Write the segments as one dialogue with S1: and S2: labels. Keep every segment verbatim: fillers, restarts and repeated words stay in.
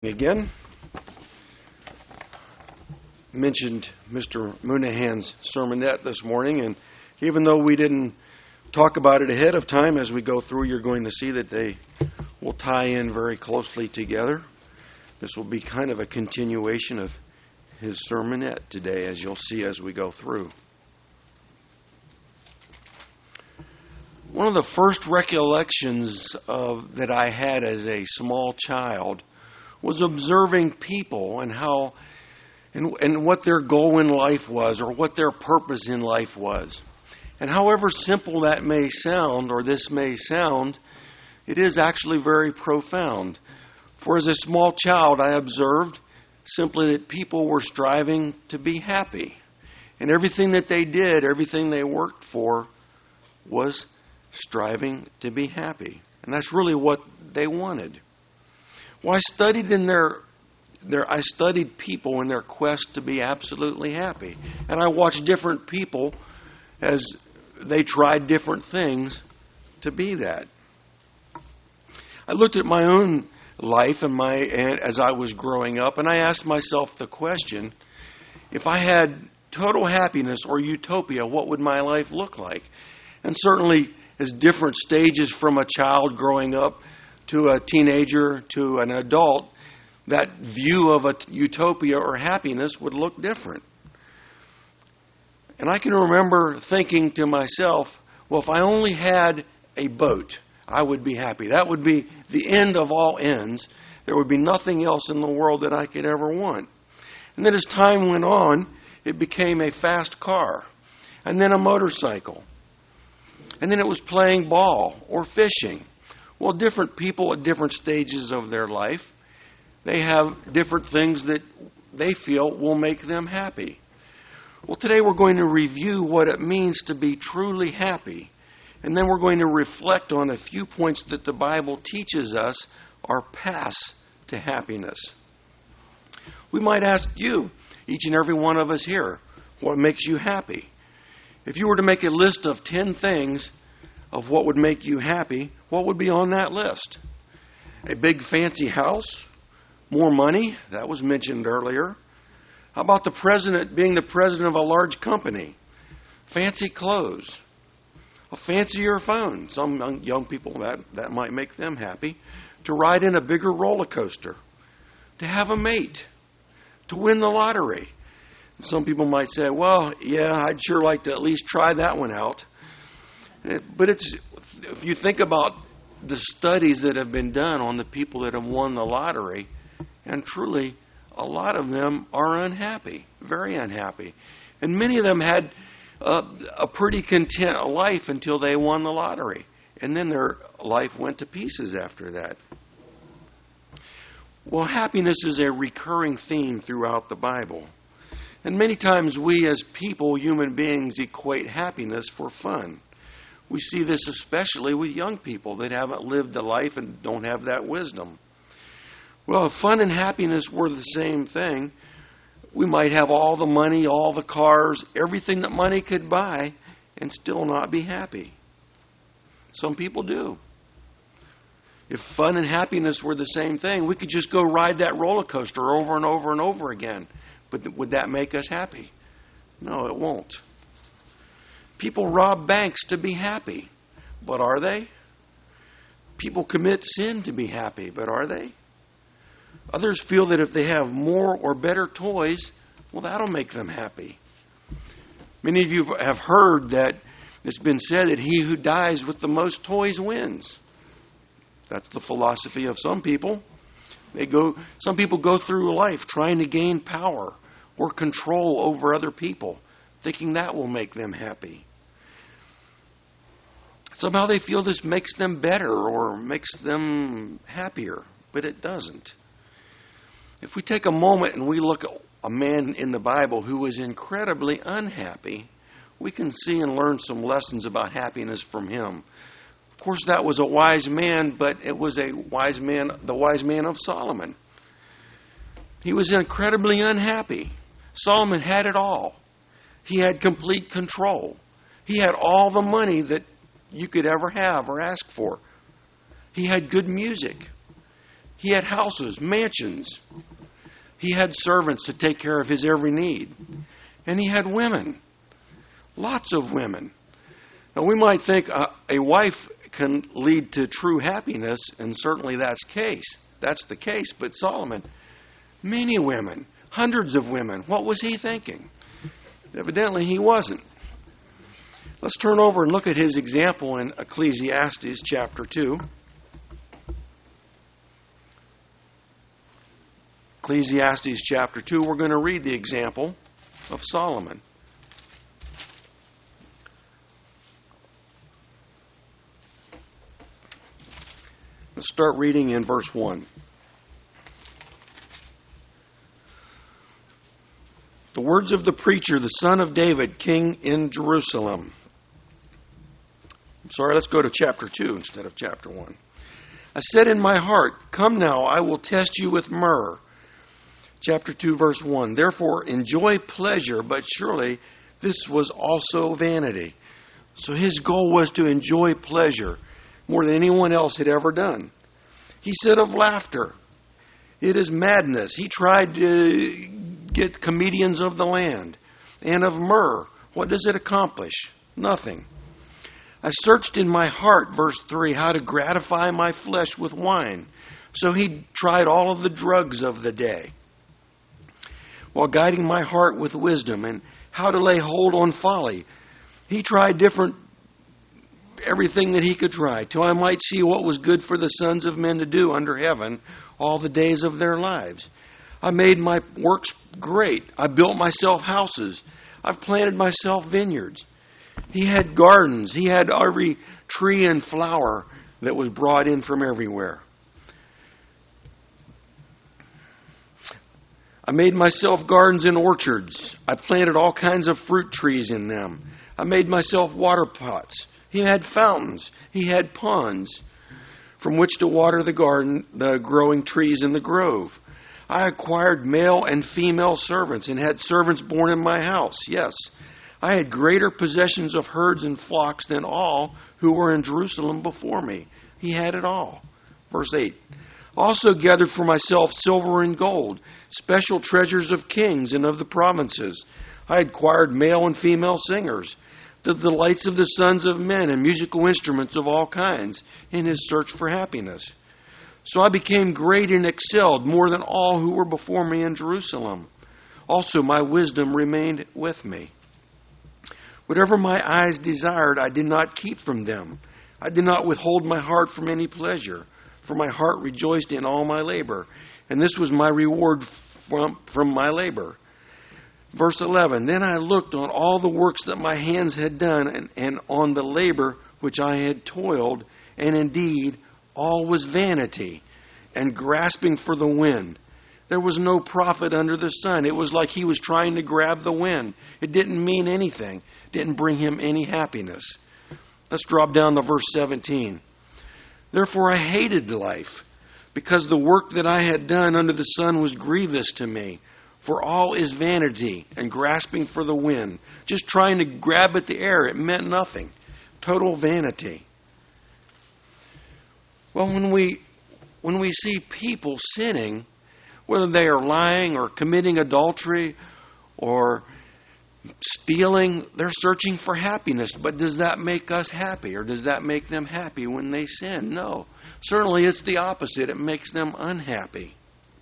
S1: Again, mentioned Mister Moonaghan's sermonette this morning, and even though we didn't talk about it ahead of time, as we go through, you're going to see that they will tie in very closely together. This will be kind of a continuation of his sermonette today, as you'll see as we go through. One of the first recollections of that I had as a small child was observing people and how and, and what their goal in life was, or what their purpose in life was. And however simple that may sound, or this may sound, it is actually very profound. For as a small child, I observed simply that people were striving to be happy. And everything that they did, everything they worked for, was striving to be happy. And that's really what they wanted. Well, I studied in their, their, I studied people in their quest to be absolutely happy. And I watched different people as they tried different things to be that. I looked at my own life and my and as I was growing up, and I asked myself the question, if I had total happiness or utopia, what would my life look like? And certainly, as different stages from a child growing up to a teenager, to an adult, that view of a utopia or happiness would look different. And I can remember thinking to myself, well, if I only had a boat, I would be happy. That would be the end of all ends. There would be nothing else in the world that I could ever want. And then as time went on, it became a fast car, and then a motorcycle. And then it was playing ball or fishing. Well, different people at different stages of their life, they have different things that they feel will make them happy. Well, today we're going to review what it means to be truly happy. And then we're going to reflect on a few points that the Bible teaches us are paths to happiness. We might ask you, each and every one of us here, what makes you happy? If you were to make a list of ten things of what would make you happy, what would be on that list? A big fancy house? More money? That was mentioned earlier. How about the president being the president of a large company? Fancy clothes? A fancier phone? Some young people, that, that might make them happy. To ride in a bigger roller coaster? To have a mate? To win the lottery? Some people might say, well, yeah, I'd sure like to at least try that one out. But it's if you think about the studies that have been done on the people that have won the lottery, and truly a lot of them are unhappy, very unhappy. And many of them had a, a pretty content life until they won the lottery. And then their life went to pieces after that. Well, happiness is a recurring theme throughout the Bible. And many times we as people, human beings, equate happiness for fun. We see this especially with young people that haven't lived a life and don't have that wisdom. Well, if fun and happiness were the same thing, we might have all the money, all the cars, everything that money could buy, and still not be happy. Some people do. If fun and happiness were the same thing, we could just go ride that roller coaster over and over and over again. But would that make us happy? No, it won't. People rob banks to be happy, but are they? People commit sin to be happy, but are they? Others feel that if they have more or better toys, well, that'll make them happy. Many of you have heard that it's been said that he who dies with the most toys wins. That's the philosophy of some people. They go. Some people go through life trying to gain power or control over other people, thinking that will make them happy. Somehow they feel this makes them better or makes them happier, but it doesn't. If we take a moment and we look at a man in the Bible who was incredibly unhappy, we can see and learn some lessons about happiness from him. Of course, that was a wise man, but it was a wise man, the wise man of Solomon. He was incredibly unhappy. Solomon had it all. He had complete control. He had all the money that you could ever have or ask for. He had good music. He had houses, mansions. He had servants to take care of his every need. And he had women. Lots of women. Now we might think a, a wife can lead to true happiness, and certainly that's case. That's the case. But Solomon, many women, hundreds of women. What was he thinking? Evidently he wasn't. Let's turn over and look at his example in Ecclesiastes chapter two. Ecclesiastes chapter two, we're going to read the example of Solomon. Let's start reading in verse one. The words of the preacher, the son of David, king in Jerusalem. I'm sorry, let's go to chapter two instead of chapter one. I said in my heart, come now, I will test you with myrrh. Chapter two, verse one. Therefore, enjoy pleasure, but surely this was also vanity. So his goal was to enjoy pleasure more than anyone else had ever done. He said of laughter, it is madness. He tried to get comedians of the land. And of myrrh, what does it accomplish? Nothing. I searched in my heart, verse three, how to gratify my flesh with wine. So he tried all of the drugs of the day, while guiding my heart with wisdom, and how to lay hold on folly. He tried different, everything that he could try, till I might see what was good for the sons of men to do under heaven all the days of their lives. I made my works great. I built myself houses. I've planted myself vineyards. He had gardens. He had every tree and flower that was brought in from everywhere. I made myself gardens and orchards. I planted all kinds of fruit trees in them. I made myself water pots. He had fountains. He had ponds from which to water the garden, the growing trees in the grove. I acquired male and female servants and had servants born in my house. Yes, I had greater possessions of herds and flocks than all who were in Jerusalem before me. He had it all. Verse eight. Also gathered for myself silver and gold, special treasures of kings and of the provinces. I acquired male and female singers, the delights of the sons of men, and musical instruments of all kinds, in his search for happiness. So I became great and excelled more than all who were before me in Jerusalem. Also my wisdom remained with me. Whatever my eyes desired, I did not keep from them. I did not withhold my heart from any pleasure. For my heart rejoiced in all my labor, and this was my reward from, from my labor. Verse eleven, then I looked on all the works that my hands had done, and, and on the labor which I had toiled, and indeed all was vanity and grasping for the wind. There was no profit under the sun. It was like he was trying to grab the wind. It didn't mean anything. It didn't bring him any happiness. Let's drop down to verse seventeen. Therefore I hated life, because the work that I had done under the sun was grievous to me. For all is vanity and grasping for the wind. Just trying to grab at the air. It meant nothing. Total vanity. Well, when we when we see people sinning, whether they are lying or committing adultery or stealing, they're searching for happiness. But does that make us happy, or does that make them happy when they sin? No. Certainly it's the opposite. It makes them unhappy.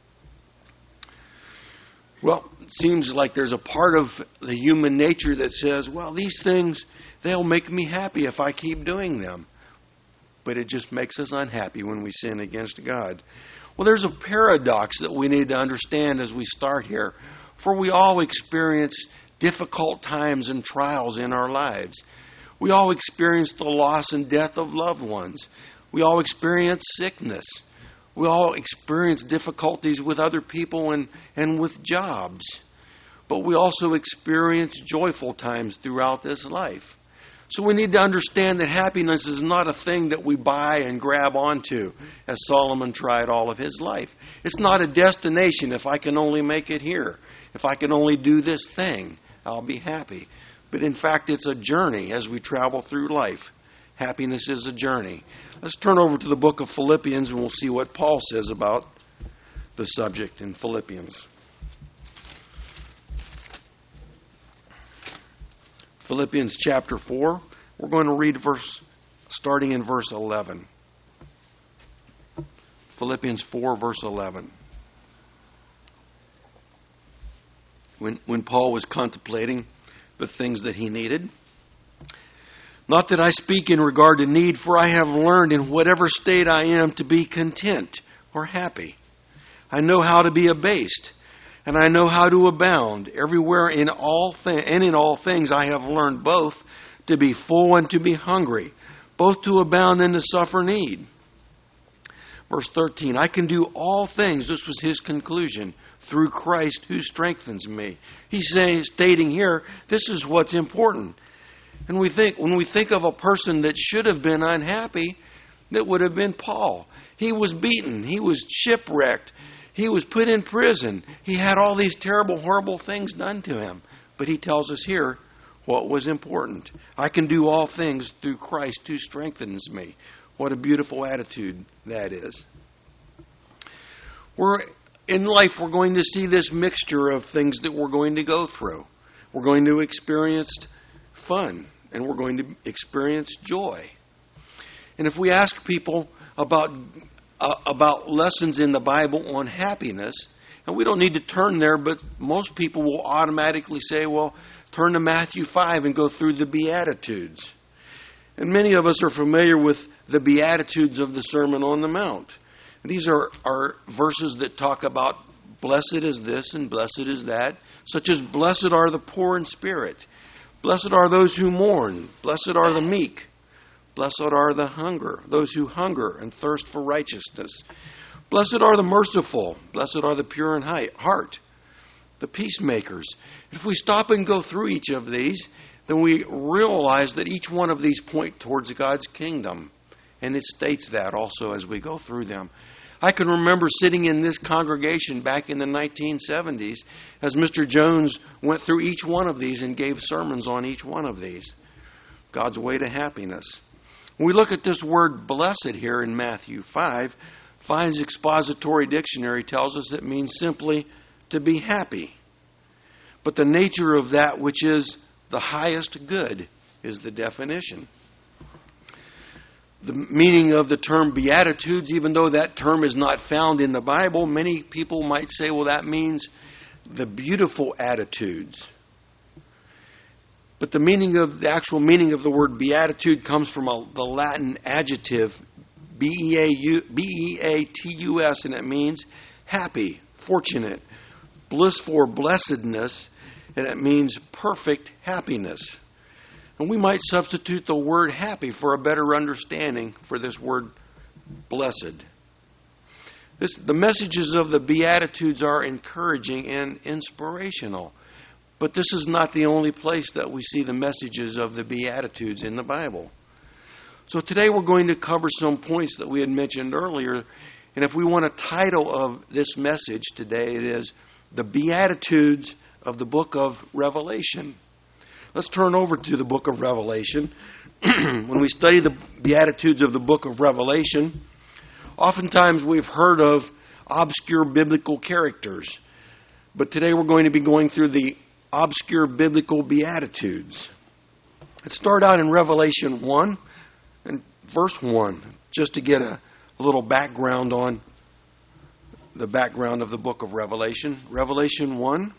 S1: Well, it seems like there's a part of the human nature that says, well, these things, they'll make me happy if I keep doing them. But it just makes us unhappy when we sin against God. Well, there's a paradox that we need to understand as we start here. For we all experience difficult times and trials in our lives. We all experience the loss and death of loved ones. We all experience sickness. We all experience difficulties with other people and, and with jobs. But we also experience joyful times throughout this life. So we need to understand that happiness is not a thing that we buy and grab onto, as Solomon tried all of his life. It's not a destination. If I can only make it here, if I can only do this thing, I'll be happy. But in fact, it's a journey as we travel through life. Happiness is a journey. Let's turn over to the book of Philippians and we'll see what Paul says about the subject in Philippians. Philippians chapter four. We're going to read verse starting in verse eleven. Philippians four, verse eleven. When, when Paul was contemplating the things that he needed. Not that I speak in regard to need, for I have learned in whatever state I am to be content or happy. I know how to be abased, and I know how to abound. Everywhere in all th- and in all things I have learned both to be full and to be hungry, both to abound and to suffer need. Verse thirteen, I can do all things, this was his conclusion, through Christ who strengthens me. He's saying, stating here, this is what's important. And we think, when we think of a person that should have been unhappy, that would have been Paul. He was beaten. He was shipwrecked. He was put in prison. He had all these terrible, horrible things done to him. But he tells us here what was important. I can do all things through Christ who strengthens me. What a beautiful attitude that is. We're in life, we're going to see this mixture of things that we're going to go through. We're going to experience fun, and we're going to experience joy. And if we ask people about uh, about lessons in the Bible on happiness, and we don't need to turn there, but most people will automatically say, well, turn to Matthew five and go through the Beatitudes. And many of us are familiar with the Beatitudes of the Sermon on the Mount. These are, are verses that talk about blessed is this and blessed is that, such as blessed are the poor in spirit. Blessed are those who mourn. Blessed are the meek. Blessed are the hunger, those who hunger and thirst for righteousness. Blessed are the merciful. Blessed are the pure in heart, the peacemakers. If we stop and go through each of these, then we realize that each one of these point towards God's kingdom. And it states that also as we go through them. I can remember sitting in this congregation back in the nineteen seventies as Mister Jones went through each one of these and gave sermons on each one of these. God's way to happiness. When we look at this word blessed here in Matthew five, Vine's Expository Dictionary tells us it means simply to be happy. But the nature of that which is the highest good is the definition. The meaning of the term Beatitudes, even though that term is not found in the Bible, many people might say, well, that means the beautiful attitudes. But the meaning of the actual meaning of the word beatitude comes from a, the Latin adjective B E A T U S, and it means happy, fortunate, blissful or blessedness, and it means perfect happiness. And we might substitute the word happy for a better understanding for this word blessed. This, the messages of the Beatitudes are encouraging and inspirational. But this is not the only place that we see the messages of the Beatitudes in the Bible. So today we're going to cover some points that we had mentioned earlier. And if we want a title of this message today, it is The Beatitudes of the Book of Revelation. Let's turn over to the book of Revelation. When we study the Beatitudes of the book of Revelation, oftentimes we've heard of obscure biblical characters. But today we're going to be going through the obscure biblical Beatitudes. Let's start out in Revelation one and verse one, just to get a, a little background on the background of the book of Revelation. Revelation one.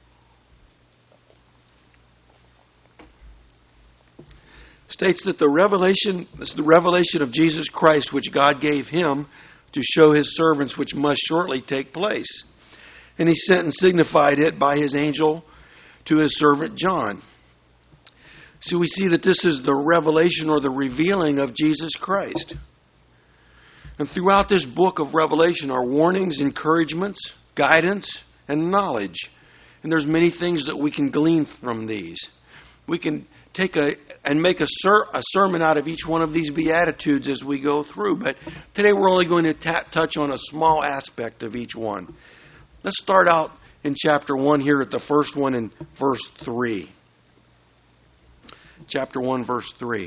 S1: States that the revelation, this is the revelation of Jesus Christ, which God gave him to show his servants, which must shortly take place. And he sent and signified it by his angel to his servant John. So we see that this is the revelation or the revealing of Jesus Christ. And throughout this book of Revelation are warnings, encouragements, guidance, and knowledge. And there's many things that we can glean from these. We can take a and make a, ser- a sermon out of each one of these Beatitudes as we go through. But today we're only going to ta- touch on a small aspect of each one. Let's start out in chapter one here at the first one in verse three. Chapter one, verse three.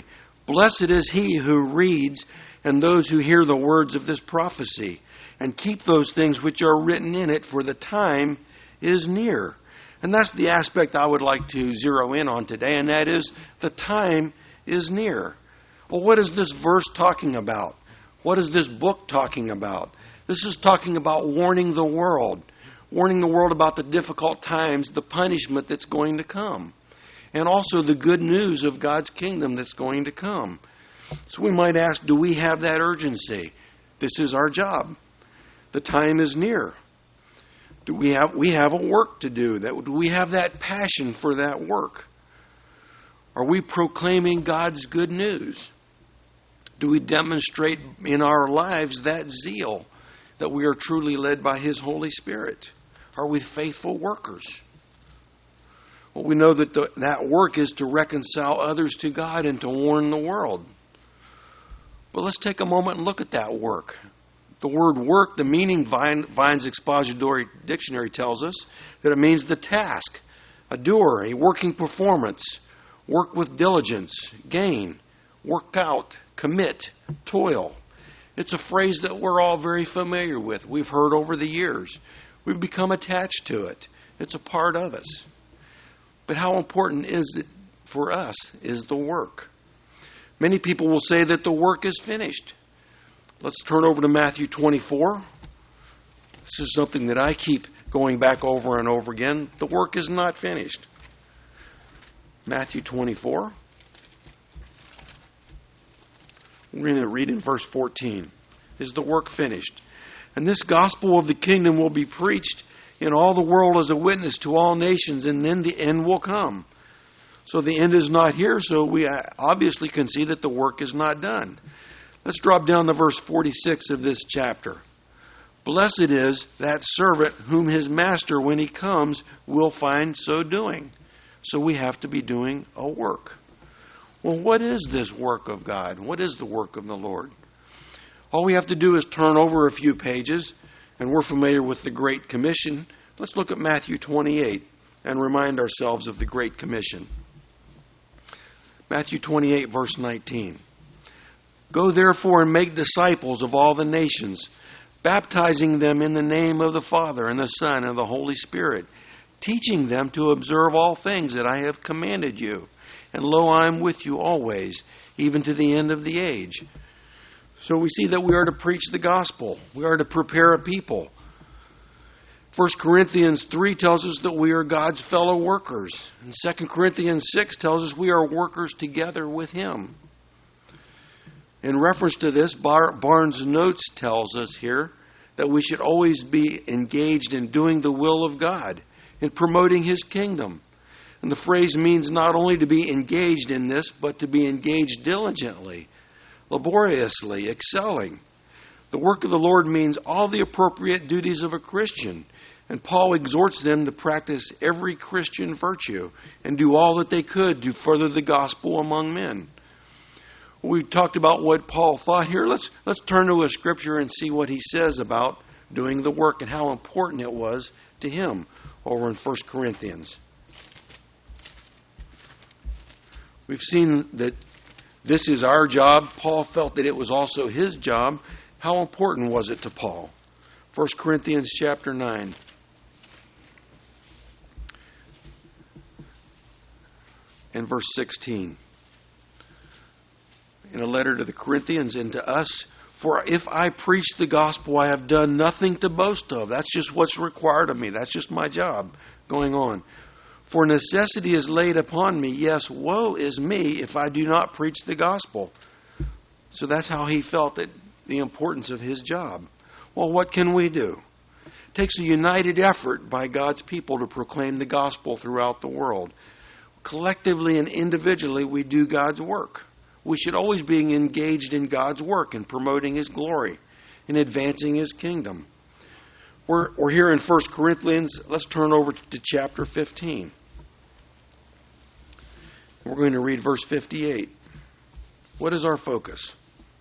S1: Blessed is he who reads and those who hear the words of this prophecy and keep those things which are written in it, for the time is near. And that's the aspect I would like to zero in on today, and that is the time is near. Well, what is this verse talking about? What is this book talking about? This is talking about warning the world, warning the world about the difficult times, the punishment that's going to come, and also the good news of God's kingdom that's going to come. So we might ask, do we have that urgency? This is our job. The time is near. Do we have we have a work to do? That do we have that passion for that work? Are we proclaiming God's good news? Do we demonstrate in our lives that zeal that we are truly led by His Holy Spirit? Are we faithful workers? Well, we know that the, that work is to reconcile others to God and to warn the world. But let's take a moment and look at that work. The word work, the meaning Vine, Vine's Expository Dictionary tells us that it means the task, a doer, a working performance, work with diligence, gain, work out, commit, toil. It's a phrase that we're all very familiar with. We've heard over the years. We've become attached to it. It's a part of us. But how important is it for us is the work? Many people will say that the work is finished. Let's turn over to Matthew twenty-four. This is something that I keep going back over and over again. The work is not finished. Matthew twenty-four. We're going to read in verse fourteen. Is the work finished? And this gospel of the kingdom will be preached in all the world as a witness to all nations, and then the end will come. So the end is not here, so we obviously can see that the work is not done. Let's drop down to verse forty-six of this chapter. Blessed is that servant whom his master, when he comes, will find so doing. So we have to be doing a work. Well, what is this work of God? What is the work of the Lord? All we have to do is turn over a few pages, and we're familiar with the Great Commission. Let's look at Matthew twenty-eight and remind ourselves of the Great Commission. Matthew twenty-eight, verse nineteen. Go therefore and make disciples of all the nations, baptizing them in the name of the Father and the Son and the Holy Spirit, teaching them to observe all things that I have commanded you. And lo, I am with you always, even to the end of the age. So we see that we are to preach the gospel. We are to prepare a people. First Corinthians three tells us that we are God's fellow workers. And Second Corinthians six tells us we are workers together with Him. In reference to this, Bar- Barnes' Notes tells us here that we should always be engaged in doing the will of God, in promoting His kingdom. And the phrase means not only to be engaged in this, but to be engaged diligently, laboriously, excelling. The work of the Lord means all the appropriate duties of a Christian. And Paul exhorts them to practice every Christian virtue and do all that they could to further the gospel among men. We talked about what Paul thought here. Let's let's turn to a scripture and see what he says about doing the work and how important it was to him over in First Corinthians. We've seen that this is our job. Paul felt that it was also his job. How important was it to Paul? First Corinthians chapter nine. And verse sixteen. In a letter to the Corinthians and to us, for if I preach the gospel, I have done nothing to boast of. That's just what's required of me. That's just my job going on. For necessity is laid upon me. Yes, woe is me if I do not preach the gospel. So that's how he felt that the importance of his job. Well, what can we do? It takes a united effort by God's people to proclaim the gospel throughout the world. Collectively and individually, we do God's work. We should always be engaged in God's work and promoting His glory and advancing His kingdom. We're, we're here in First Corinthians. Let's turn over to chapter fifteen. We're going to read verse fifty-eight. What is our focus?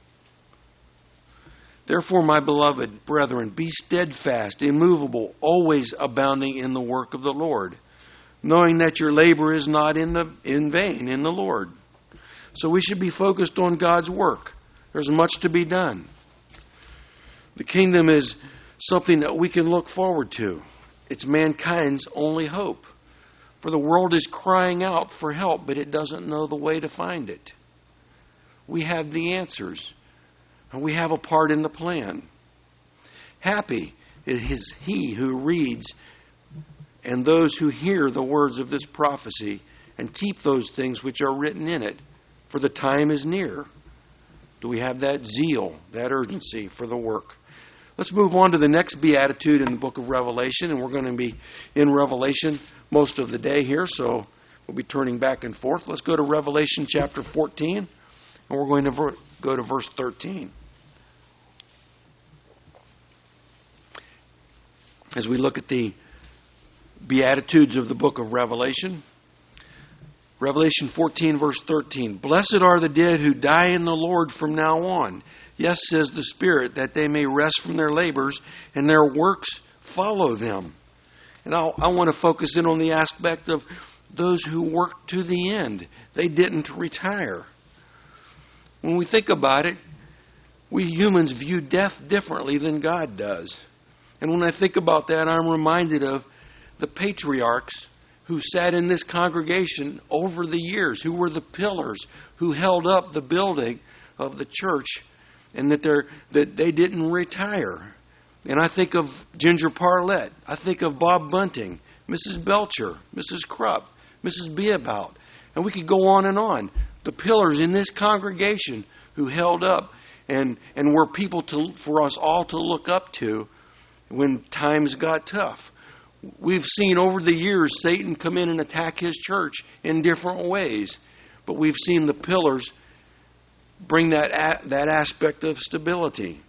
S1: Therefore, my beloved brethren, be steadfast, immovable, always abounding in the work of the Lord, knowing that your labor is not in the in vain in the Lord. So we should be focused on God's work. There's much to be done. The kingdom is something that we can look forward to. It's mankind's only hope. For the world is crying out for help, but it doesn't know the way to find it. We have the answers, and we have a part in the plan. Happy is he who reads and those who hear the words of this prophecy and keep those things which are written in it, for the time is near. Do we have that zeal, that urgency for the work? Let's move on to the next beatitude in the book of Revelation, and we're going to be in Revelation most of the day here, so we'll be turning back and forth. Let's go to Revelation chapter fourteen, and we're going to ver- go to verse thirteen. As we look at the beatitudes of the book of Revelation, Revelation fourteen, verse thirteen. Blessed are the dead who die in the Lord from now on. Yes, says the Spirit, that they may rest from their labors and their works follow them. And I'll, I want to focus in on the aspect of those who worked to the end. They didn't retire. When we think about it, we humans view death differently than God does. And when I think about that, I'm reminded of the patriarchs who sat in this congregation over the years, who were the pillars, who held up the building of the church, and that, they're, that they didn't retire. And I think of Ginger Parlett. I think of Bob Bunting, Missus Belcher, Missus Krupp, Missus Beabout. And we could go on and on. The pillars in this congregation who held up and, and were people to, for us all to look up to when times got tough. We've seen over the years Satan come in and attack his church in different ways. But we've seen the pillars bring that that aspect of stability.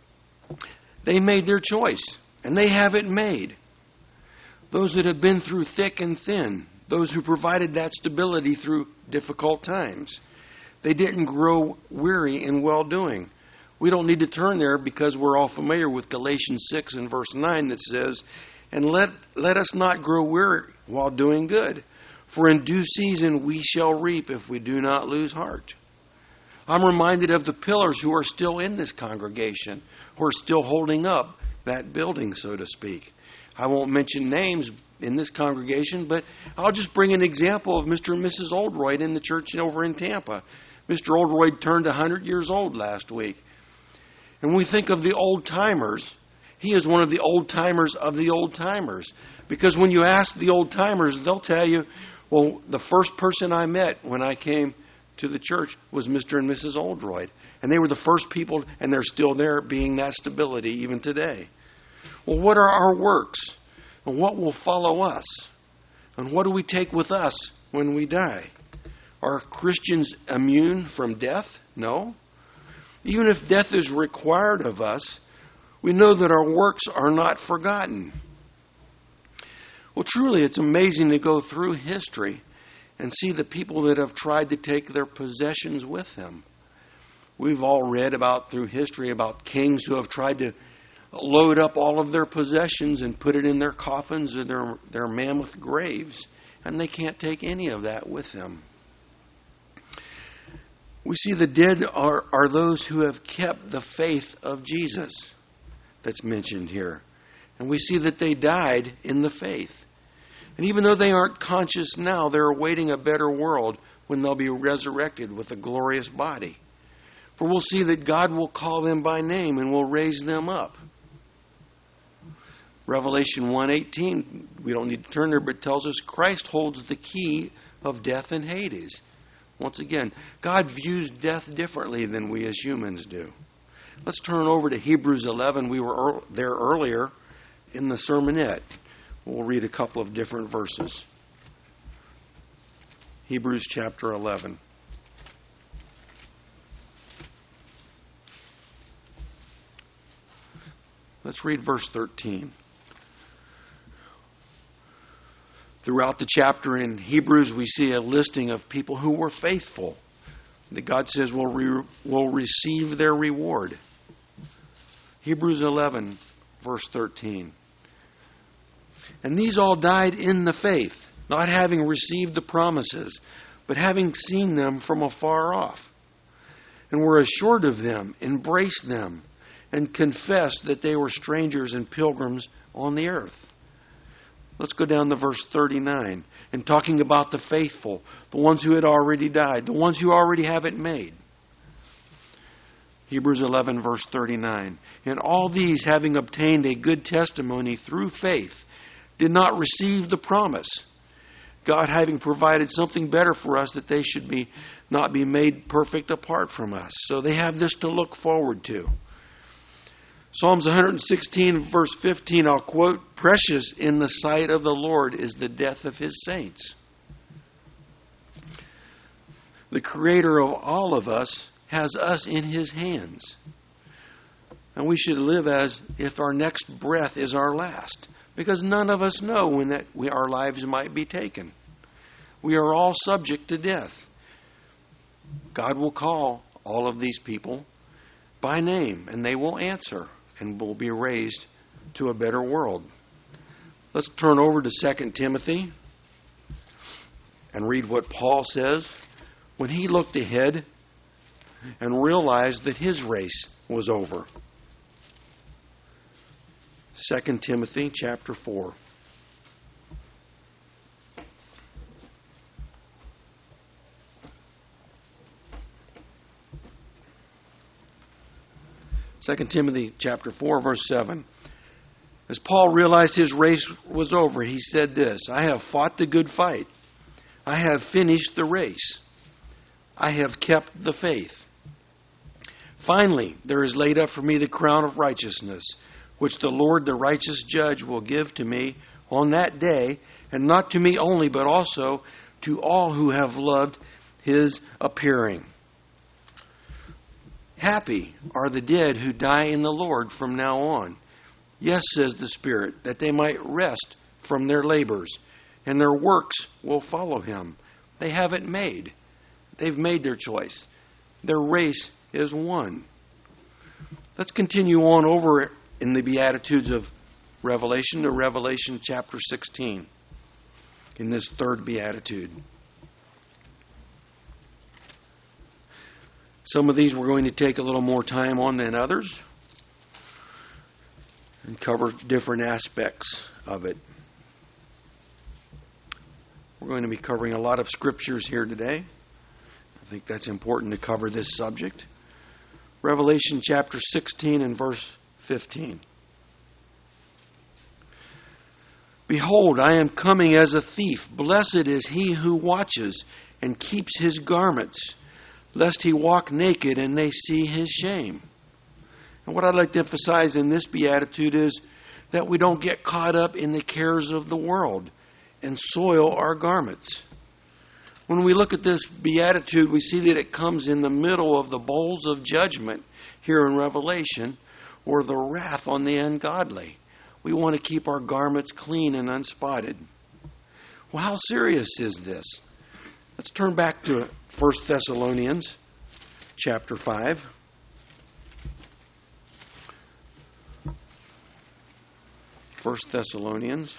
S1: They made their choice, and they have it made. Those that have been through thick and thin, those who provided that stability through difficult times. They didn't grow weary in well-doing. We don't need to turn there because we're all familiar with Galatians six and verse nine that says, And let, let us not grow weary while doing good, for in due season we shall reap if we do not lose heart. I'm reminded of the pillars who are still in this congregation, who are still holding up that building, so to speak. I won't mention names in this congregation, but I'll just bring an example of Mister and Missus Oldroyd in the church over in Tampa. Mister Oldroyd turned one hundred years old last week. And when we think of the old-timers, he is one of the old-timers of the old-timers. Because when you ask the old-timers, they'll tell you, well, the first person I met when I came to the church was Mister and Missus Oldroyd. And they were the first people, and they're still there being that stability even today. Well, what are our works? And what will follow us? And what do we take with us when we die? Are Christians immune from death? No. Even if death is required of us, we know that our works are not forgotten. Well, truly, it's amazing to go through history and see the people that have tried to take their possessions with them. We've all read about through history about kings who have tried to load up all of their possessions and put it in their coffins or their, their mammoth graves, and they can't take any of that with them. We see the dead are, are those who have kept the faith of Jesus that's mentioned here. And we see that they died in the faith. And even though they aren't conscious now, they're awaiting a better world when they'll be resurrected with a glorious body. For we'll see that God will call them by name and will raise them up. Revelation one eighteen, we don't need to turn there, but it tells us Christ holds the key of death and Hades. Once again, God views death differently than we as humans do. Let's turn over to Hebrews eleven. We were er- there earlier in the sermonette. We'll read a couple of different verses. Hebrews chapter eleven. Let's read verse thirteen. Throughout the chapter in Hebrews, we see a listing of people who were faithful, that God says will, re- will receive their reward. Hebrews eleven, verse thirteen. And these all died in the faith, not having received the promises, but having seen them from afar off, and were assured of them, embraced them, and confessed that they were strangers and pilgrims on the earth. Let's go down to verse thirty-nine, and talking about the faithful, the ones who had already died, the ones who already have it made. Hebrews eleven, verse thirty-nine. And all these, having obtained a good testimony through faith, did not receive the promise, God having provided something better for us, that they should be not be made perfect apart from us. So they have this to look forward to. Psalms one sixteen, verse fifteen, I'll quote, "Precious in the sight of the Lord is the death of his saints." The Creator of all of us has us in his hands. And we should live as if our next breath is our last, because none of us know when that we, our lives might be taken. We are all subject to death. God will call all of these people by name, and they will answer and will be raised to a better world. Let's turn over to Second Timothy and read what Paul says when he looked ahead and realized that his race was over. Second Timothy chapter four. Second Timothy chapter four, verse seven. As Paul realized his race was over, he said this, "I have fought the good fight. I have finished the race. I have kept the faith. Finally, there is laid up for me the crown of righteousness, which the Lord, the righteous judge, will give to me on that day, and not to me only, but also to all who have loved his appearing." Happy are the dead who die in the Lord from now on. Yes, says the Spirit, that they might rest from their labors, and their works will follow him. They have it made. They've made their choice. Their race is won. Let's continue on over in the Beatitudes of Revelation to Revelation chapter sixteen, in this third Beatitude. Some of these we're going to take a little more time on than others and cover different aspects of it. We're going to be covering a lot of scriptures here today. I think that's important to cover this subject. Revelation chapter sixteen and verse fifteen. "Behold, I am coming as a thief. Blessed is he who watches and keeps his garments, lest he walk naked and they see his shame." And what I'd like to emphasize in this beatitude is that we don't get caught up in the cares of the world and soil our garments. When we look at this beatitude, we see that it comes in the middle of the bowls of judgment here in Revelation, or the wrath on the ungodly. We want to keep our garments clean and unspotted. Well, how serious is this? Let's turn back to First Thessalonians chapter five. First Thessalonians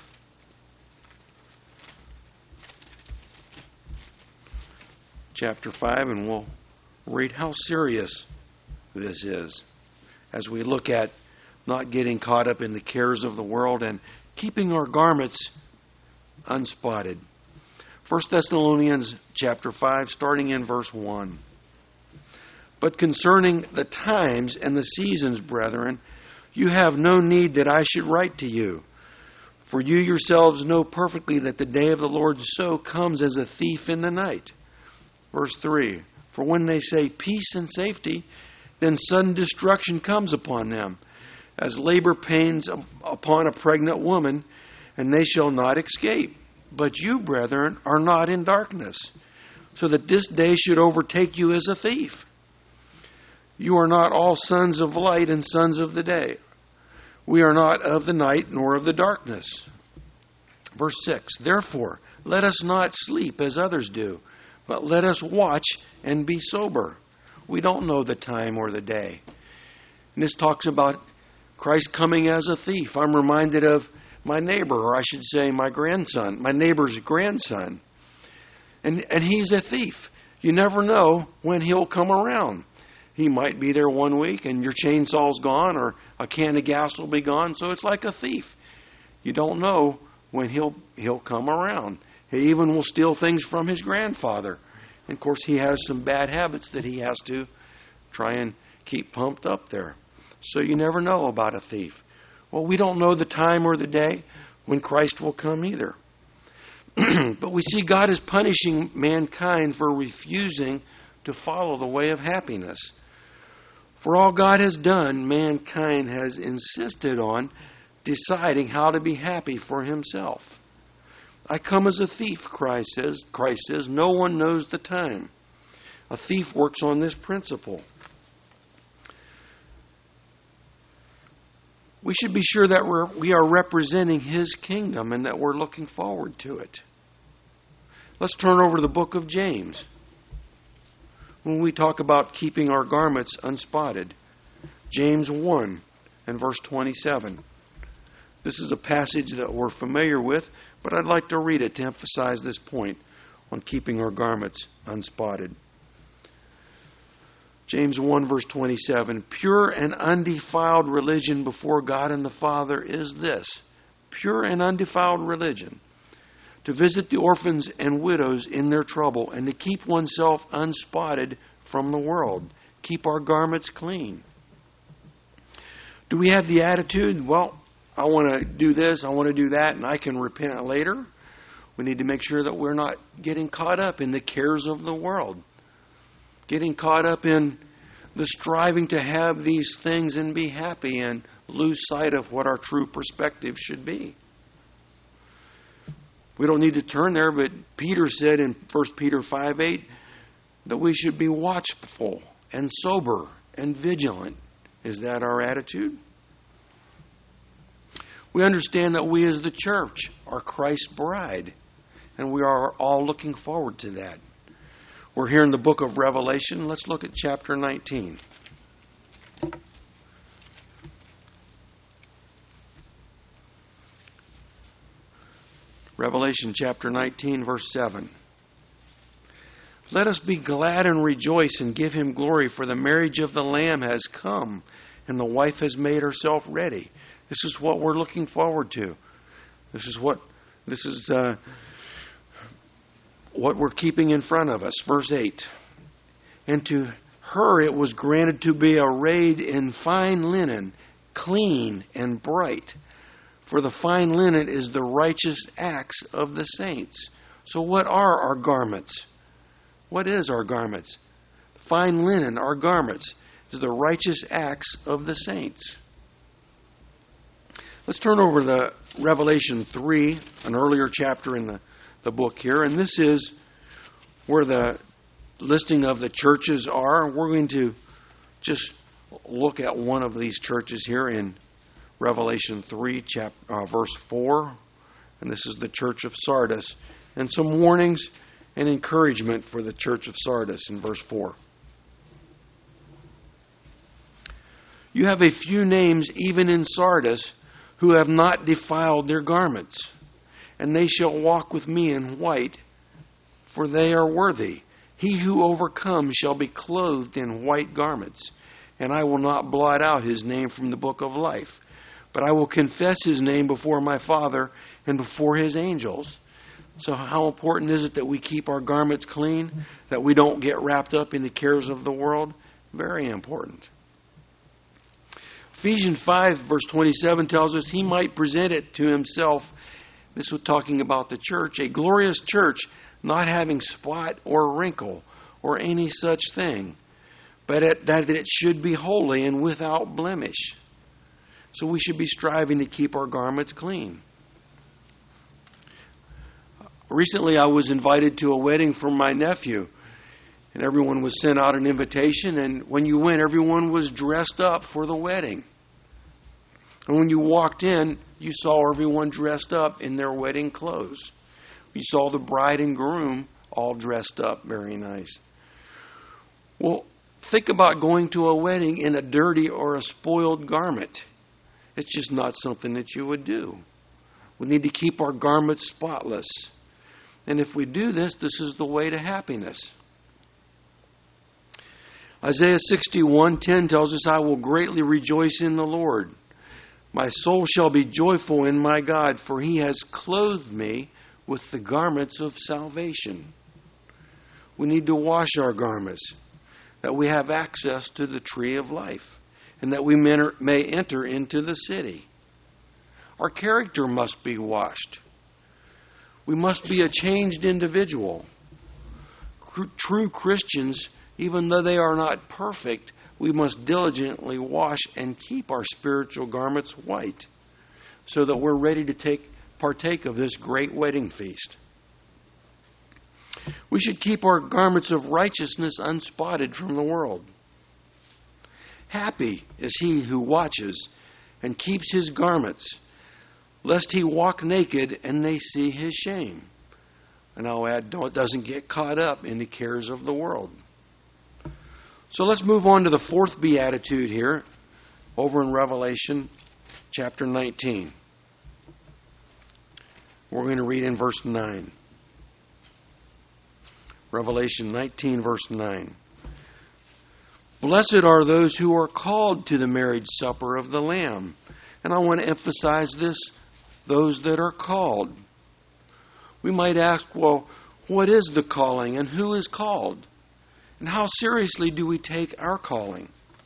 S1: chapter five, and we'll read how serious this is as we look at not getting caught up in the cares of the world and keeping our garments unspotted. First Thessalonians chapter five, starting in verse one. "But concerning the times and the seasons, brethren, you have no need that I should write to you. For you yourselves know perfectly that the day of the Lord so comes as a thief in the night." Verse three. "For when they say peace and safety, then sudden destruction comes upon them, as labor pains upon a pregnant woman, and they shall not escape. But you, brethren, are not in darkness, so that this day should overtake you as a thief. You are not all sons of light and sons of the day. We are not of the night nor of the darkness." Verse six. "Therefore, let us not sleep as others do, but let us watch and be sober. We don't know the time or the day." And this talks about Christ coming as a thief. I'm reminded of my neighbor, or I should say my grandson, my neighbor's grandson. And, and he's a thief. You never know when he'll come around. He might be there one week and your chainsaw's gone or a can of gas will be gone. So it's like a thief. You don't know when he'll he'll come around. He even will steal things from his grandfather. And of course he has some bad habits that he has to try and keep pumped up there. So you never know about a thief. Well, we don't know the time or the day when Christ will come either. But we see God is punishing mankind for refusing to follow the way of happiness. For all God has done, mankind has insisted on deciding how to be happy for himself. I come as a thief, Christ says. Christ says, no one knows the time. A thief works on this principle. We should be sure that we're, we are representing His kingdom and that we're looking forward to it. Let's turn over to the book of James. When we talk about keeping our garments unspotted, James one and verse twenty-seven. This is a passage that we're familiar with, but I'd like to read it to emphasize this point on keeping our garments unspotted. James one verse twenty-seven, pure and undefiled religion before God and the Father is this, pure and undefiled religion, to visit the orphans and widows in their trouble and to keep oneself unspotted from the world, keep our garments clean. Do we have the attitude, well, I want to do this, I want to do that, and I can repent later? We need to make sure that we're not getting caught up in the cares of the world. Getting caught up in the striving to have these things and be happy and lose sight of what our true perspective should be. We don't need to turn there, but Peter said in First Peter five eight that we should be watchful and sober and vigilant. Is that our attitude? We understand that we as the church are Christ's bride, and we are all looking forward to that. We're here in the book of Revelation. Let's look at chapter nineteen. Revelation chapter nineteen, verse seven. Let us be glad and rejoice and give Him glory, for the marriage of the Lamb has come, and the wife has made herself ready. This is what we're looking forward to. This is what this is uh, what we're keeping in front of us. Verse eight. And to her it was granted to be arrayed in fine linen, clean and bright. For the fine linen is the righteous acts of the saints. So what are our garments? What is our garments? Fine linen, our garments, is the righteous acts of the saints. Let's turn over to Revelation three, an earlier chapter in the, the book here. And this is where the listing of the churches are. We're going to just look at one of these churches here in Revelation three, chapter, uh, verse four. And this is the church of Sardis. And some warnings and encouragement for the church of Sardis in verse four. You have a few names even in Sardis who have not defiled their garments, and they shall walk with me in white, for they are worthy. He who overcomes shall be clothed in white garments, and I will not blot out his name from the book of life, but I will confess his name before my Father and before his angels. So how important is it that we keep our garments clean, that we don't get wrapped up in the cares of the world? Very important. Ephesians five, verse twenty-seven tells us He might present it to Himself. This was talking about the church, a glorious church, not having spot or wrinkle or any such thing, but it, that it should be holy and without blemish. So we should be striving to keep our garments clean. Recently I was invited to a wedding for my nephew, and everyone was sent out an invitation, and when you went, everyone was dressed up for the wedding. And when you walked in, you saw everyone dressed up in their wedding clothes. You saw the bride and groom all dressed up. Very nice. Well, think about going to a wedding in a dirty or a spoiled garment. It's just not something that you would do. We need to keep our garments spotless. And if we do this, this is the way to happiness. Isaiah sixty-one ten tells us, I will greatly rejoice in the Lord. My soul shall be joyful in my God, for he has clothed me with the garments of salvation. We need to wash our garments, that we have access to the tree of life, and that we may enter into the city. Our character must be washed. We must be a changed individual. True Christians, even though they are not perfect, we must diligently wash and keep our spiritual garments white, so that we're ready to take partake of this great wedding feast. We should keep our garments of righteousness unspotted from the world. Happy is he who watches and keeps his garments, lest he walk naked and they see his shame. And I'll add, don't, doesn't get caught up in the cares of the world. So let's move on to the fourth beatitude here, over in Revelation chapter nineteen. We're going to read in verse nine. Revelation nineteen, verse nine. Blessed are those who are called to the marriage supper of the Lamb. And I want to emphasize this, those that are called. We might ask, well, what is the calling and who is called? And how seriously do we take our calling?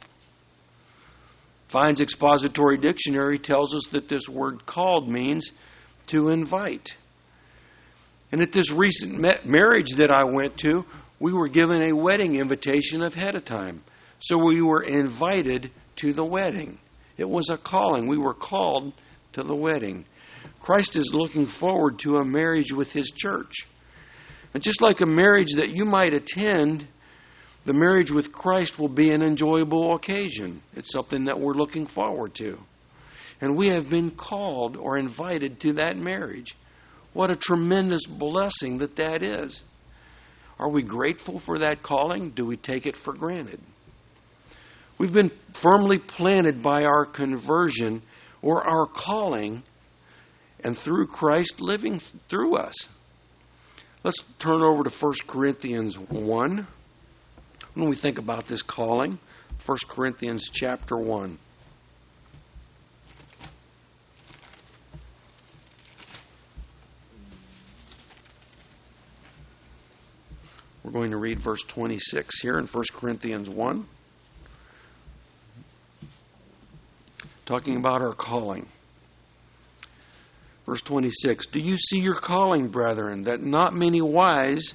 S1: Vine's Expository Dictionary tells us that this word called means to invite. And at this recent marriage that I went to, we were given a wedding invitation ahead of time. So we were invited to the wedding. It was a calling. We were called to the wedding. Christ is looking forward to a marriage with his church. And just like a marriage that you might attend, the marriage with Christ will be an enjoyable occasion. It's something that we're looking forward to. And we have been called or invited to that marriage. What a tremendous blessing that that is. Are we grateful for that calling? Do we take it for granted? We've been firmly planted by our conversion or our calling, and through Christ living through us. Let's turn over to First Corinthians one. When we think about this calling, First Corinthians chapter one. We're going to read verse twenty-six here in First Corinthians one. Talking about our calling. Verse twenty-six. Do you see your calling, brethren, that not many wise,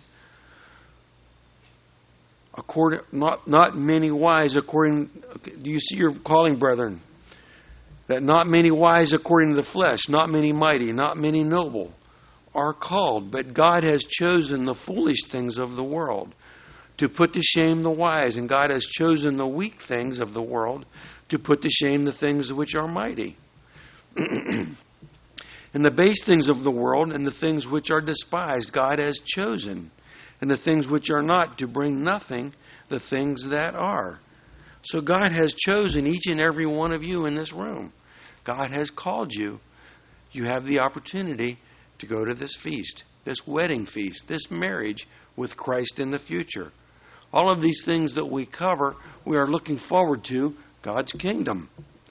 S1: according not not many wise according do you see your calling, brethren, that not many wise according to the flesh, not many mighty, not many noble are called, but God has chosen the foolish things of the world to put to shame the wise, and God has chosen the weak things of the world to put to shame the things which are mighty. And the base things of the world and the things which are despised God has chosen, and the things which are not, to bring nothing the things that are. So God has chosen each and every one of you in this room. God has called you. You have the opportunity to go to this feast, this wedding feast, this marriage with Christ in the future. All of these things that we cover, we are looking forward to God's kingdom.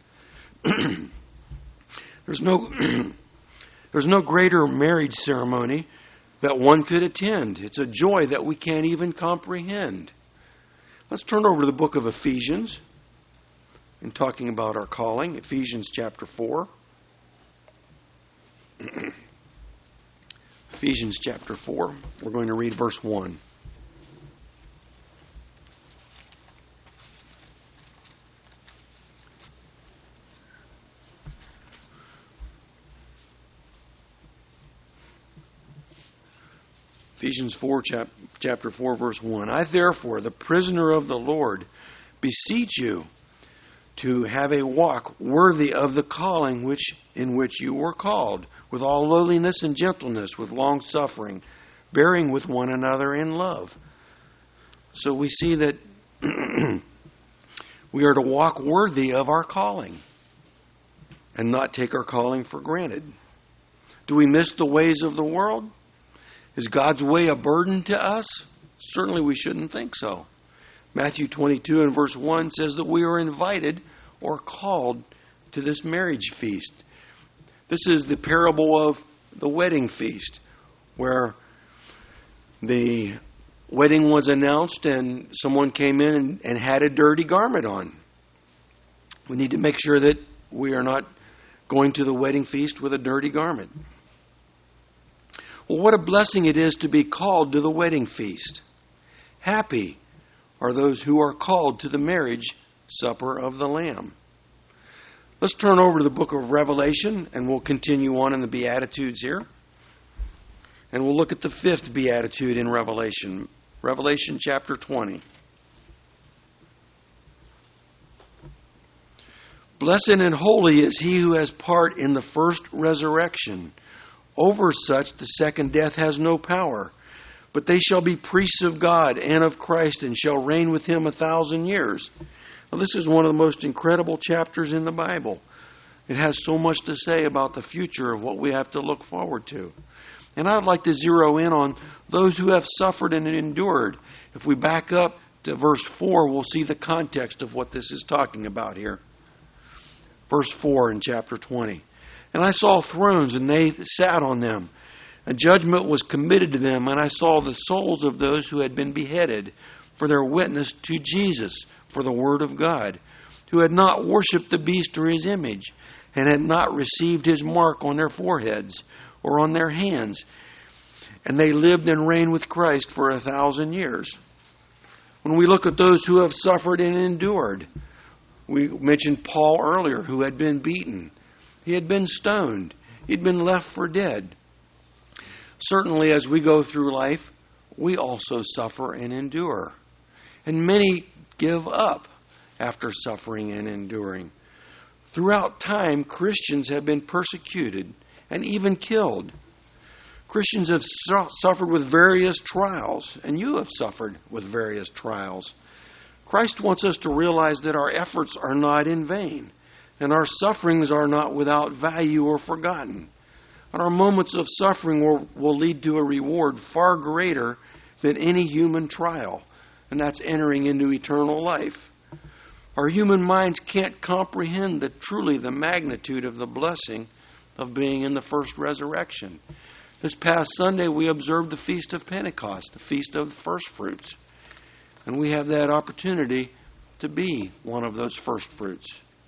S1: There's no there's no greater marriage ceremony that one could attend. It's a joy that we can't even comprehend. Let's turn over to the book of Ephesians and talking about our calling. Ephesians chapter four. Ephesians chapter four. We're going to read verse one. Ephesians four, chap- chapter four, verse one. I therefore, the prisoner of the Lord, beseech you to have a walk worthy of the calling which in which you were called, with all lowliness and gentleness, with long suffering, bearing with one another in love. So we see that we are to walk worthy of our calling and not take our calling for granted. Do we miss the ways of the world? Is God's way a burden to us? Certainly we shouldn't think so. Matthew twenty-two and verse one says that we are invited or called to this marriage feast. This is the parable of the wedding feast, where the wedding was announced and someone came in and, and had a dirty garment on. We need to make sure that we are not going to the wedding feast with a dirty garment. Well, what a blessing it is to be called to the wedding feast. Happy are those who are called to the marriage supper of the Lamb. Let's turn over to the book of Revelation, and we'll continue on in the Beatitudes here. And we'll look at the fifth Beatitude in Revelation. Revelation chapter twenty. Blessed and holy is he who has part in the first resurrection. Over such the second death has no power. But they shall be priests of God and of Christ, and shall reign with him a thousand years. Now, this is one of the most incredible chapters in the Bible. It has so much to say about the future of what we have to look forward to. And I'd like to zero in on those who have suffered and endured. If we back up to verse four, we'll see the context of what this is talking about here. Verse four in chapter twenty. And I saw thrones, and they sat on them. And judgment was committed to them. And I saw the souls of those who had been beheaded for their witness to Jesus, for the word of God, who had not worshipped the beast or his image, and had not received his mark on their foreheads or on their hands. And they lived and reigned with Christ for a thousand years. When we look at those who have suffered and endured, we mentioned Paul earlier, who had been beaten. He had been stoned. He'd been left for dead. Certainly, as we go through life, we also suffer and endure. And many give up after suffering and enduring. Throughout time, Christians have been persecuted and even killed. Christians have su- suffered with various trials, and you have suffered with various trials. Christ wants us to realize that our efforts are not in vain, and our sufferings are not without value or forgotten. And our moments of suffering will, will lead to a reward far greater than any human trial, and that's entering into eternal life. Our human minds can't comprehend the truly the magnitude of the blessing of being in the first resurrection. This past Sunday we observed the Feast of Pentecost, the Feast of the First Fruits. And we have that opportunity to be one of those first fruits.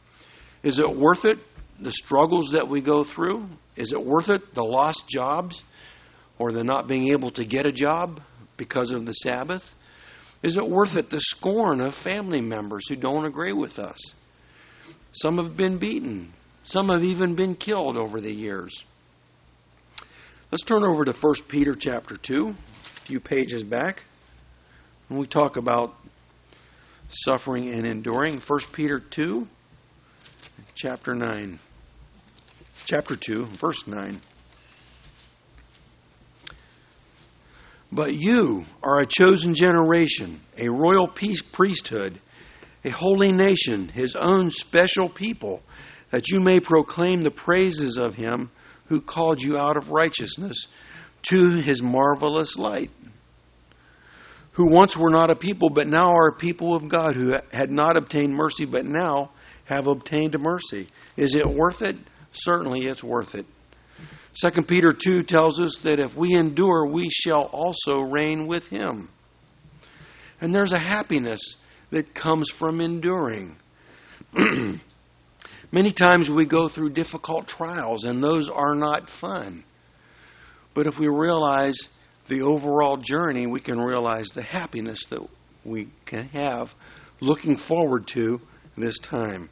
S1: Is it worth it, the struggles that we go through? Is it worth it, the lost jobs or the not being able to get a job because of the Sabbath? Is it worth it, the scorn of family members who don't agree with us? Some have been beaten. Some have even been killed over the years. Let's turn over to First Peter chapter two, a few pages back. When we talk about suffering and enduring, First Peter two, chapter nine. Chapter two, verse nine. But you are a chosen generation, a royal priesthood, a holy nation, his own special people, that you may proclaim the praises of him who called you out of righteousness to his marvelous light. Who once were not a people, but now are a people of God, who had not obtained mercy, but now have obtained mercy. Is it worth it? Certainly it's worth it. Second Peter two tells us that if we endure, we shall also reign with him. And there's a happiness that comes from enduring. Many times we go through difficult trials, and those are not fun. But if we realize the overall journey, we can realize the happiness that we can have looking forward to this time.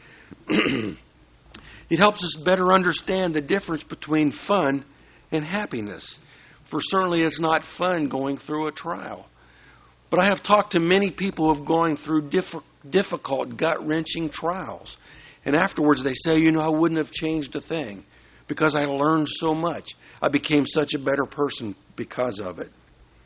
S1: It helps us better understand the difference between fun and happiness. For certainly it's not fun going through a trial. But I have talked to many people who have gone through diff- difficult, gut-wrenching trials. And afterwards they say, you know, I wouldn't have changed a thing because I learned so much. I became such a better person because of it.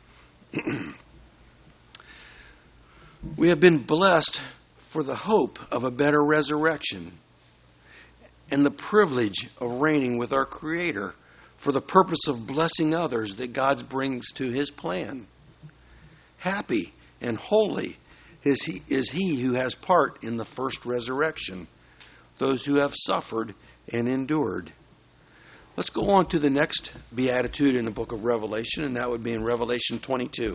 S1: We have been blessed for the hope of a better resurrection and the privilege of reigning with our Creator for the purpose of blessing others that God brings to His plan. Happy and holy is he, is he who has part in the first resurrection, those who have suffered and endured. Let's go on to the next beatitude in the book of Revelation, and that would be in Revelation twenty-two.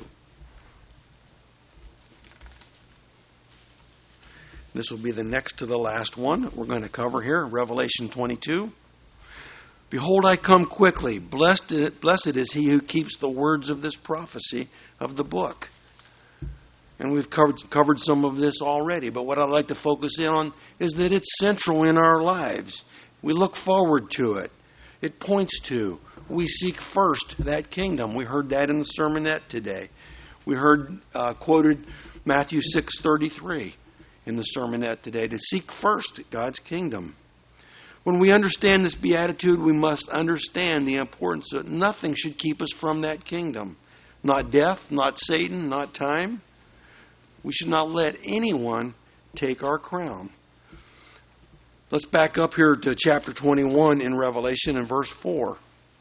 S1: This will be the next to the last one we're going to cover here, Revelation twenty-two. Behold, I come quickly. Blessed, blessed is he who keeps the words of this prophecy of the book. And we've covered, covered some of this already, but what I'd like to focus in on is that it's central in our lives. We look forward to it. It points to, we seek first that kingdom. We heard that in the sermonette today. We heard uh, quoted Matthew six thirty-three in the sermonette today, to seek first God's kingdom. When we understand this beatitude, we must understand the importance that nothing should keep us from that kingdom. Not death, not Satan, not time. We should not let anyone take our crown. Let's back up here to chapter twenty-one in Revelation and verse four.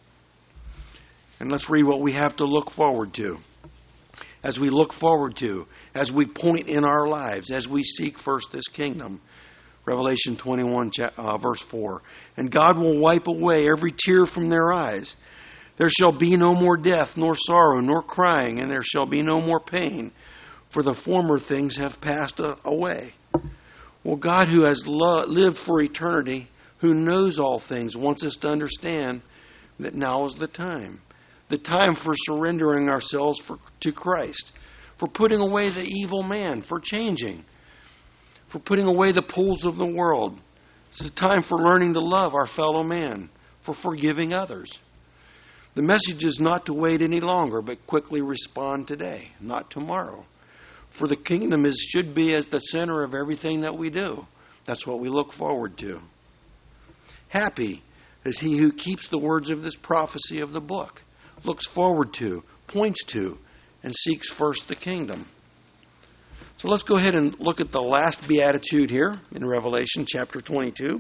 S1: And let's read what we have to look forward to. As we look forward to, as we point in our lives, as we seek first this kingdom. Revelation twenty-one, uh, verse four. And God will wipe away every tear from their eyes. There shall be no more death, nor sorrow, nor crying, and there shall be no more pain, for the former things have passed away. Well, God, who has lo- lived for eternity, who knows all things, wants us to understand that now is the time. The time for surrendering ourselves for, to Christ, for putting away the evil man, for changing, for putting away the pulls of the world. It's a time for learning to love our fellow man, for forgiving others. The message is not to wait any longer, but quickly respond today, not tomorrow. For the kingdom is should be as the center of everything that we do. That's what we look forward to. Happy is he who keeps the words of this prophecy of the book, looks forward to, points to, and seeks first the kingdom. So let's go ahead and look at the last beatitude here in Revelation chapter twenty-two.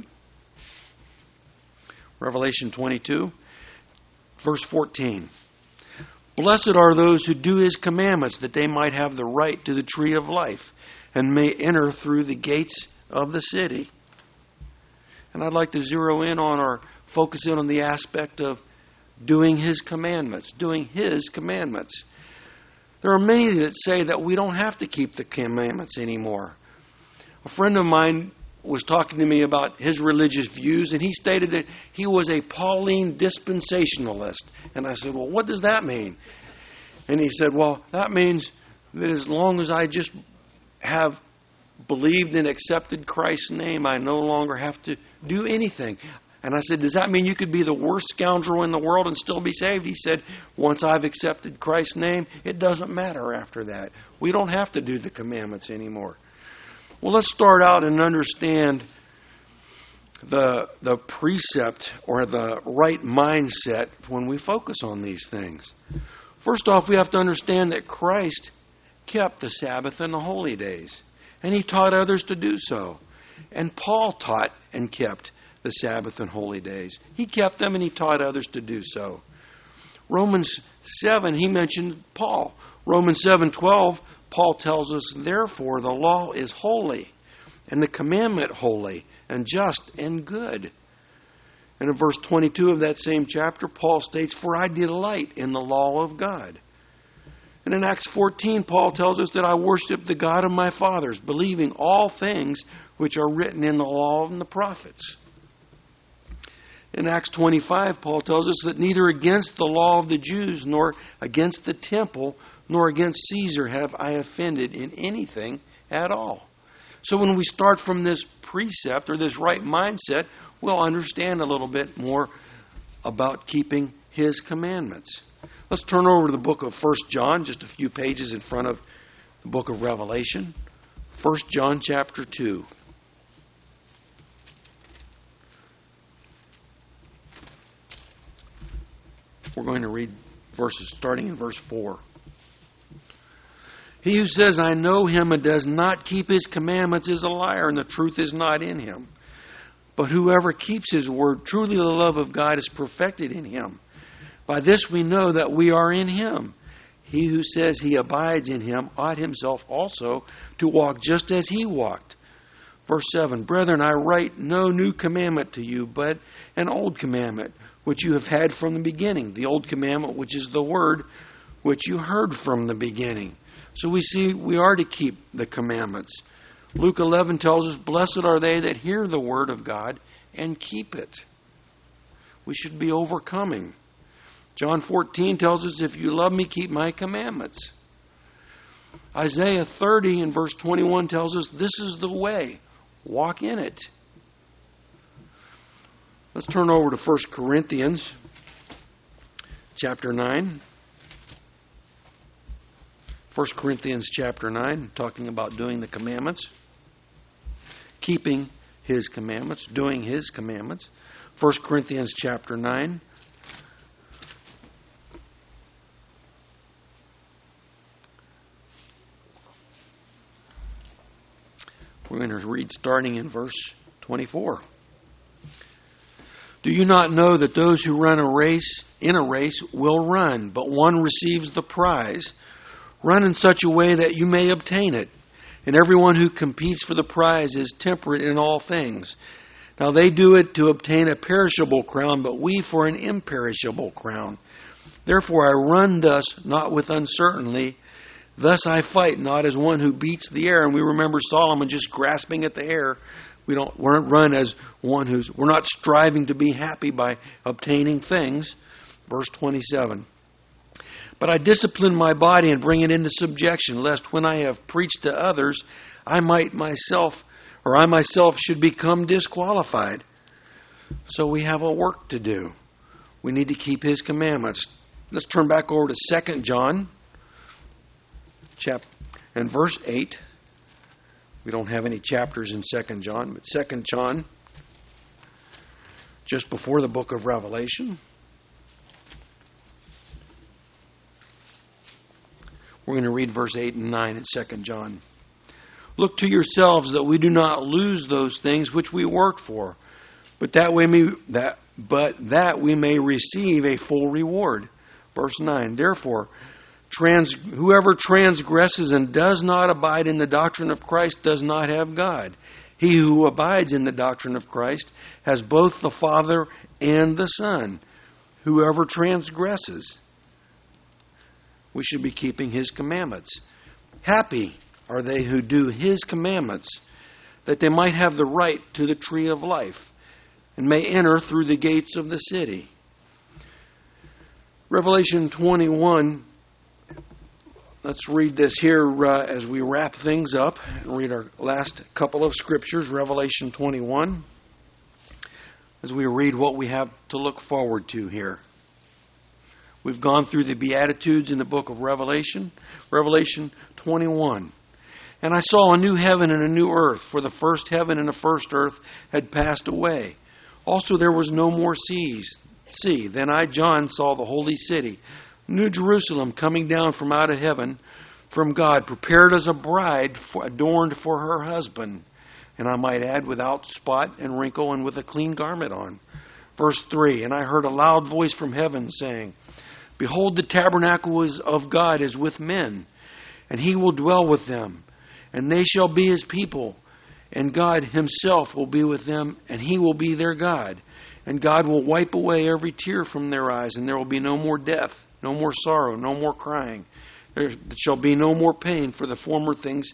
S1: Revelation twenty-two, verse fourteen. Blessed are those who do his commandments, that they might have the right to the tree of life, and may enter through the gates of the city. And I'd like to zero in on or focus in on the aspect of doing his commandments, doing his commandments. There are many that say that we don't have to keep the commandments anymore. A friend of mine was talking to me about his religious views, and he stated that he was a Pauline dispensationalist. And I said, well, what does that mean? And he said, well, that means that as long as I just have believed and accepted Christ's name, I no longer have to do anything. And I said, does that mean you could be the worst scoundrel in the world and still be saved? He said, once I've accepted Christ's name, it doesn't matter after that. We don't have to do the commandments anymore. Well, let's start out and understand the the precept or the right mindset when we focus on these things. First off, we have to understand that Christ kept the Sabbath and the holy days, and he taught others to do so. And Paul taught and kept the Sabbath and holy days. He kept them and he taught others to do so. Romans seven, he mentioned Paul. Romans seven twelve, Paul tells us, therefore the law is holy, and the commandment holy, and just and good. And in verse twenty-two of that same chapter, Paul states, for I delight in the law of God. And in Acts fourteen, Paul tells us that I worship the God of my fathers, believing all things which are written in the law and the prophets. In Acts twenty-five, Paul tells us that neither against the law of the Jews, nor against the temple, nor against Caesar have I offended in anything at all. So when we start from this precept or this right mindset, we'll understand a little bit more about keeping his commandments. Let's turn over to the book of First John, just a few pages in front of the book of Revelation. First John chapter two. We're going to read verses starting in verse four. He who says, I know him, and does not keep his commandments is a liar, and the truth is not in him. But whoever keeps his word, truly the love of God is perfected in him. By this we know that we are in Him. He who says he abides in Him ought himself also to walk just as He walked. Verse seven, Brethren, I write no new commandment to you, but an old commandment, which you have had from the beginning. The old commandment, which is the word which you heard from the beginning. So we see we are to keep the commandments. Luke eleven tells us, Blessed are they that hear the word of God and keep it. We should be overcoming. John fourteen tells us, If you love me, keep my commandments. Isaiah thirty and verse twenty-one tells us, This is the way. Walk in it. Let's turn over to First Corinthians chapter nine. First Corinthians chapter nine, talking about doing the commandments. Keeping His commandments, doing His commandments. First Corinthians chapter nine. We're going to read starting in verse twenty-four. Do you not know that those who run a race, in a race, will run, but one receives the prize? Run in such a way that you may obtain it. And everyone who competes for the prize is temperate in all things. Now they do it to obtain a perishable crown, but we for an imperishable crown. Therefore I run thus, not with uncertainty. Thus I fight, not as one who beats the air. And we remember Solomon just grasping at the air. We don't we don't run as one who's, we're not striving to be happy by obtaining things. Verse twenty-seven. But I discipline my body and bring it into subjection, lest when I have preached to others, I might myself, or I myself should become disqualified. So we have a work to do. We need to keep His commandments. Let's turn back over to Second John, chapter and verse eight. We don't have any chapters in Second John, but Second John, just before the book of Revelation. We're going to read verse eight and nine in Second John. Look to yourselves that we do not lose those things which we worked for, but that we may that but that we may receive a full reward. Verse nine. Therefore, trans, whoever transgresses and does not abide in the doctrine of Christ does not have God. He who abides in the doctrine of Christ has both the Father and the Son. Whoever transgresses, we should be keeping His commandments. Happy are they who do His commandments, that they might have the right to the tree of life, and may enter through the gates of the city. Revelation twenty-one, let's read this here uh, as we wrap things up and read our last couple of scriptures. Revelation twenty-one, as we read what we have to look forward to here. We've gone through the Beatitudes in the book of Revelation. Revelation twenty-one. And I saw a new heaven and a new earth, for the first heaven and the first earth had passed away. Also there was no more seas. See, then I, John, saw the holy city, New Jerusalem, coming down from out of heaven, from God, prepared as a bride for, adorned for her husband. And I might add, without spot and wrinkle and with a clean garment on. Verse three. And I heard a loud voice from heaven saying, Behold, the tabernacle is of God is with men, and He will dwell with them, and they shall be His people, and God Himself will be with them, and He will be their God. And God will wipe away every tear from their eyes, and there will be no more death, no more sorrow, no more crying. There shall be no more pain, for the former things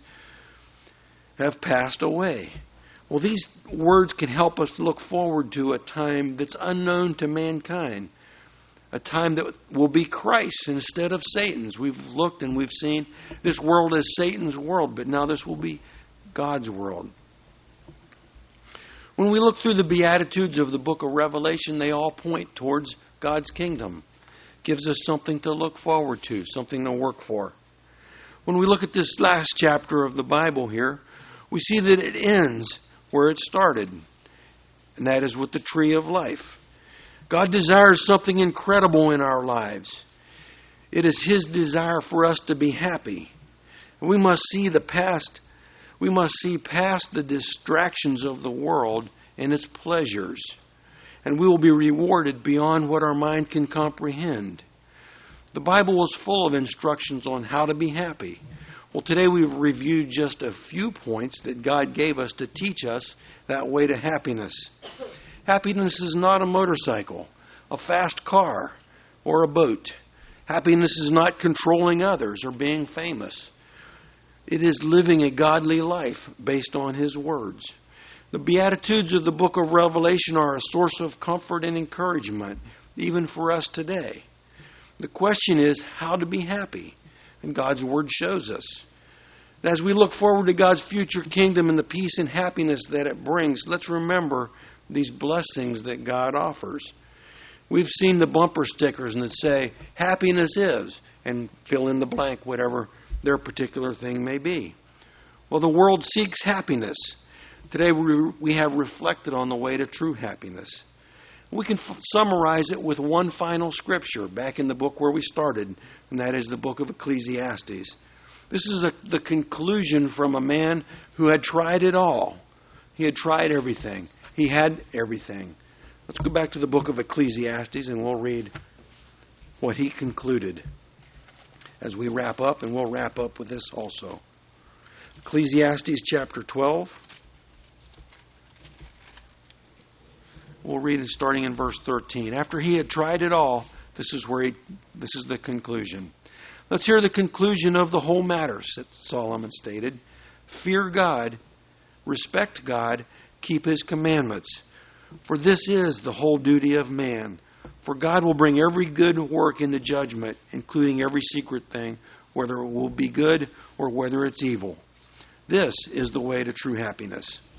S1: have passed away. Well, these words can help us look forward to a time that's unknown to mankind. A time that will be Christ's instead of Satan's. We've looked and we've seen this world as Satan's world, but now this will be God's world. When we look through the Beatitudes of the book of Revelation, they all point towards God's kingdom. Gives us something to look forward to, something to work for. When we look at this last chapter of the Bible here, we see that it ends where it started, and that is with the tree of life. God desires something incredible in our lives. It is His desire for us to be happy. And we must see the past. We must see past the distractions of the world and its pleasures. and we will be rewarded beyond what our mind can comprehend. The Bible is full of instructions on how to be happy. Well, today we've reviewed just a few points that God gave us to teach us that way to happiness. Happiness is not a motorcycle, a fast car, or a boat. Happiness is not controlling others or being famous. It is living a godly life based on His words. The Beatitudes of the book of Revelation are a source of comfort and encouragement, even for us today. The question is how to be happy, and God's Word shows us. And as we look forward to God's future kingdom and the peace and happiness that it brings, let's remember these blessings that God offers. We've seen the bumper stickers that say, happiness is, and fill in the blank, whatever their particular thing may be. Well, the world seeks happiness. Today we have reflected on the way to true happiness. We can f- summarize it with one final scripture back in the book where we started, and that is the book of Ecclesiastes. This is a, the conclusion from a man who had tried it all. He had tried everything. He had everything. Let's go back to the book of Ecclesiastes and we'll read what he concluded as we wrap up, and we'll wrap up with this also. Ecclesiastes chapter twelve. We'll read it starting in verse thirteen. After he had tried it all, this is where he, this is the conclusion. Let's hear the conclusion of the whole matter, Solomon stated. Fear God, respect God, keep His commandments. For this is the whole duty of man. For God will bring every good work into judgment, including every secret thing, whether it will be good or whether it's evil. This is the way to true happiness.